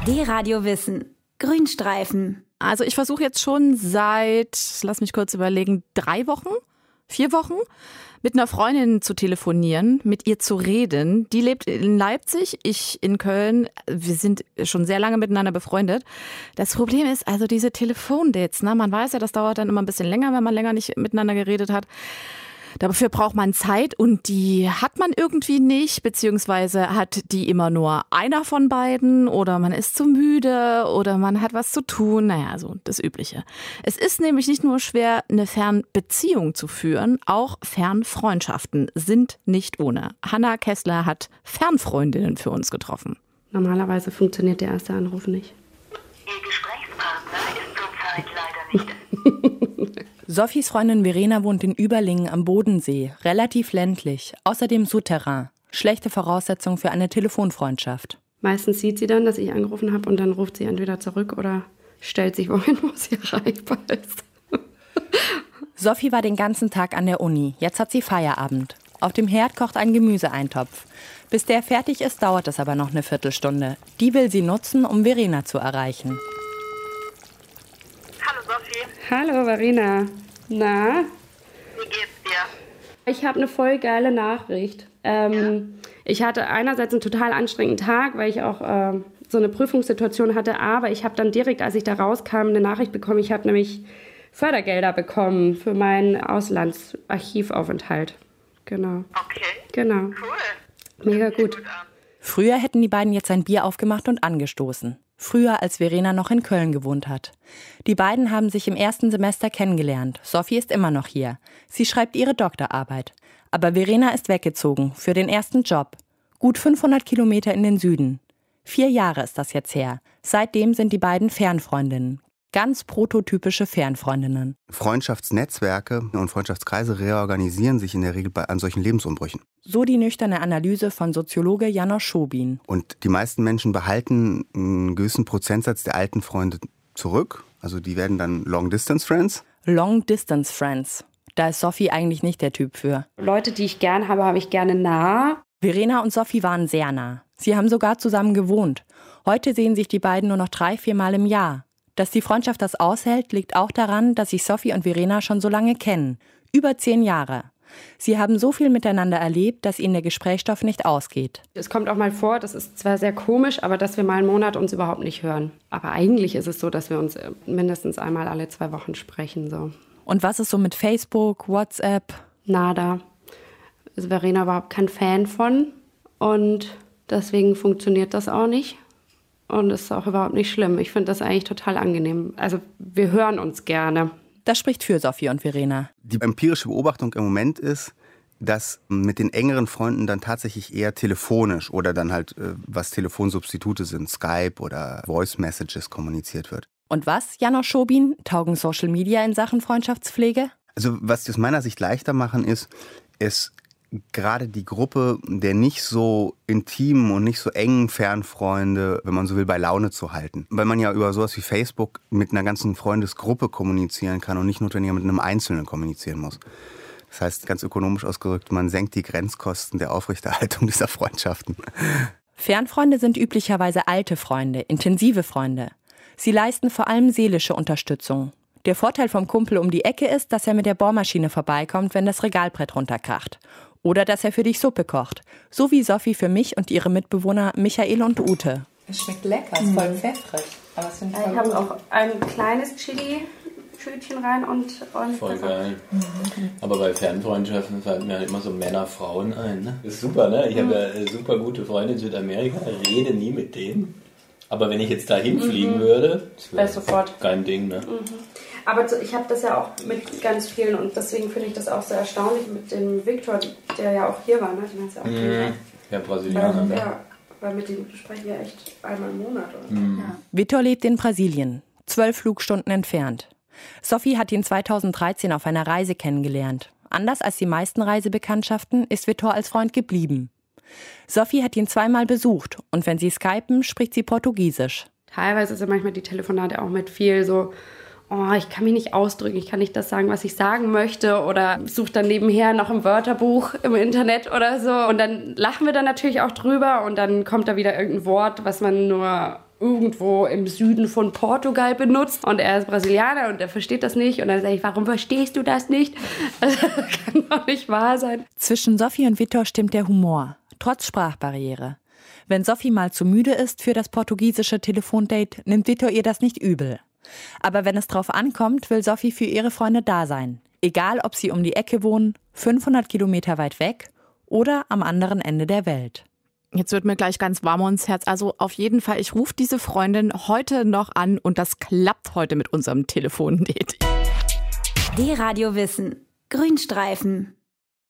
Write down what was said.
D-Radio Wissen. Grünstreifen. Also ich versuche jetzt schon seit, lass mich kurz überlegen, 3 Wochen, 4 Wochen mit einer Freundin zu telefonieren, mit ihr zu reden. Die lebt in Leipzig, ich in Köln. Wir sind schon sehr lange miteinander befreundet. Das Problem ist also diese Telefondates. Ne? Man weiß ja, das dauert dann immer ein bisschen länger, wenn man länger nicht miteinander geredet hat. Dafür braucht man Zeit und die hat man irgendwie nicht, beziehungsweise hat die immer nur einer von beiden oder man ist zu müde oder man hat was zu tun. Naja, so das Übliche. Es ist nämlich nicht nur schwer, eine Fernbeziehung zu führen, auch Fernfreundschaften sind nicht ohne. Hanna Kessler hat Fernfreundinnen für uns getroffen. Normalerweise funktioniert der erste Anruf nicht. Ihr Gesprächspartner ist zurzeit leider nicht. Sophies Freundin Verena wohnt in Überlingen am Bodensee, relativ ländlich, außerdem Souterrain. Schlechte Voraussetzung für eine Telefonfreundschaft. Meistens sieht sie dann, dass ich angerufen habe und dann ruft sie entweder zurück oder stellt sich wohin, wo sie erreichbar ist. Sophie war den ganzen Tag an der Uni, jetzt hat sie Feierabend. Auf dem Herd kocht ein Gemüseeintopf. Bis der fertig ist, dauert es aber noch eine Viertelstunde. Die will sie nutzen, um Verena zu erreichen. Hallo Sophie. Hallo Verena. Na? Wie geht's dir? Ich habe eine voll geile Nachricht. Ich hatte einerseits einen total anstrengenden Tag, weil ich auch so eine Prüfungssituation hatte, aber ich habe dann direkt, als ich da rauskam, eine Nachricht bekommen. Ich habe nämlich Fördergelder bekommen für meinen Auslandsarchivaufenthalt. Genau. Okay. Genau. Cool. Mega Hört sich gut. an. Früher hätten die beiden jetzt ein Bier aufgemacht und angestoßen. Früher, als Verena noch in Köln gewohnt hat. Die beiden haben sich im ersten Semester kennengelernt. Sophie ist immer noch hier. Sie schreibt ihre Doktorarbeit. Aber Verena ist weggezogen für den ersten Job. Gut 500 Kilometer in den Süden. 4 Jahre ist das jetzt her. Seitdem sind die beiden Fernfreundinnen. Ganz prototypische Fernfreundinnen. Freundschaftsnetzwerke und Freundschaftskreise reorganisieren sich in der Regel an solchen Lebensumbrüchen. So die nüchterne Analyse von Soziologe Janosch Schobin. Und die meisten Menschen behalten einen gewissen Prozentsatz der alten Freunde zurück. Also die werden dann Long-Distance-Friends. Long-Distance-Friends. Da ist Sophie eigentlich nicht der Typ für. Leute, die ich gern habe, habe ich gerne nah. Verena und Sophie waren sehr nah. Sie haben sogar zusammen gewohnt. Heute sehen sich die beiden nur noch 3-4 Mal im Jahr. Dass die Freundschaft das aushält, liegt auch daran, dass sich Sophie und Verena schon so lange kennen. Über 10 Jahre. Sie haben so viel miteinander erlebt, dass ihnen der Gesprächsstoff nicht ausgeht. Es kommt auch mal vor, das ist zwar sehr komisch, aber dass wir mal einen Monat uns überhaupt nicht hören. Aber eigentlich ist es so, dass wir uns mindestens einmal alle 2 Wochen sprechen. So. Und was ist so mit Facebook, WhatsApp? Nada. Ist Verena überhaupt kein Fan von. Und deswegen funktioniert das auch nicht. Und es ist auch überhaupt nicht schlimm. Ich finde das eigentlich total angenehm. Also wir hören uns gerne. Das spricht für Sophie und Verena. Die empirische Beobachtung im Moment ist, dass mit den engeren Freunden dann tatsächlich eher telefonisch oder dann halt, was Telefonsubstitute sind, Skype oder Voice Messages kommuniziert wird. Und was, Janosch Schobin, taugen Social Media in Sachen Freundschaftspflege? Also was die aus meiner Sicht leichter machen, ist gerade die Gruppe der nicht so intimen und nicht so engen Fernfreunde, wenn man so will, bei Laune zu halten. Weil man ja über sowas wie Facebook mit einer ganzen Freundesgruppe kommunizieren kann und nicht notwendig mit einem Einzelnen kommunizieren muss. Das heißt, ganz ökonomisch ausgedrückt, man senkt die Grenzkosten der Aufrechterhaltung dieser Freundschaften. Fernfreunde sind üblicherweise alte Freunde, intensive Freunde. Sie leisten vor allem seelische Unterstützung. Der Vorteil vom Kumpel um die Ecke ist, dass er mit der Bohrmaschine vorbeikommt, wenn das Regalbrett runterkracht. Oder dass er für dich Suppe kocht. So wie Sophie für mich und ihre Mitbewohner Michael und Ute. Es schmeckt lecker, ist voll pfeffrig. Aber es sind Ich habe auch ein kleines Chili-Schütchen rein und voll geil. Aber bei Fernfreundschaften fallen mir halt immer so Männer-Frauen ein. Ne? Das ist super, ne? Ich habe ja super gute Freunde in Südamerika, rede nie mit denen. Aber wenn ich jetzt da hinfliegen würde, das wäre sofort kein Ding, ne? Aber ich habe das ja auch mit ganz vielen und deswegen finde ich das auch sehr erstaunlich mit dem Viktor, der ja auch hier war, ne? Den hast du ja auch kennengelernt. Ja, Brasilianer. Ne? Ja, weil mit dem sprechen wir echt einmal im Monat. Oder? Ja. Viktor lebt in Brasilien, 12 Flugstunden entfernt. Sophie hat ihn 2013 auf einer Reise kennengelernt. Anders als die meisten Reisebekanntschaften ist Viktor als Freund geblieben. Sophie hat ihn 2-mal besucht und wenn sie skypen, spricht sie Portugiesisch. Teilweise ist ja manchmal die Telefonate auch mit viel so, oh, ich kann mich nicht ausdrücken, ich kann nicht das sagen, was ich sagen möchte oder suche dann nebenher noch im Wörterbuch im Internet oder so und dann lachen wir dann natürlich auch drüber und dann kommt da wieder irgendein Wort, was man nur irgendwo im Süden von Portugal benutzt und er ist Brasilianer und er versteht das nicht und dann sage ich, warum verstehst du das nicht? Das kann doch nicht wahr sein. Zwischen Sophie und Vitor stimmt der Humor, trotz Sprachbarriere. Wenn Sophie mal zu müde ist für das portugiesische Telefondate, nimmt Vitor ihr das nicht übel. Aber wenn es drauf ankommt, will Sophie für ihre Freunde da sein. Egal, ob sie um die Ecke wohnen, 500 Kilometer weit weg oder am anderen Ende der Welt. Jetzt wird mir gleich ganz warm ums Herz. Also auf jeden Fall, ich rufe diese Freundin heute noch an und das klappt heute mit unserem Telefondate. D-Radio Wissen. Grünstreifen.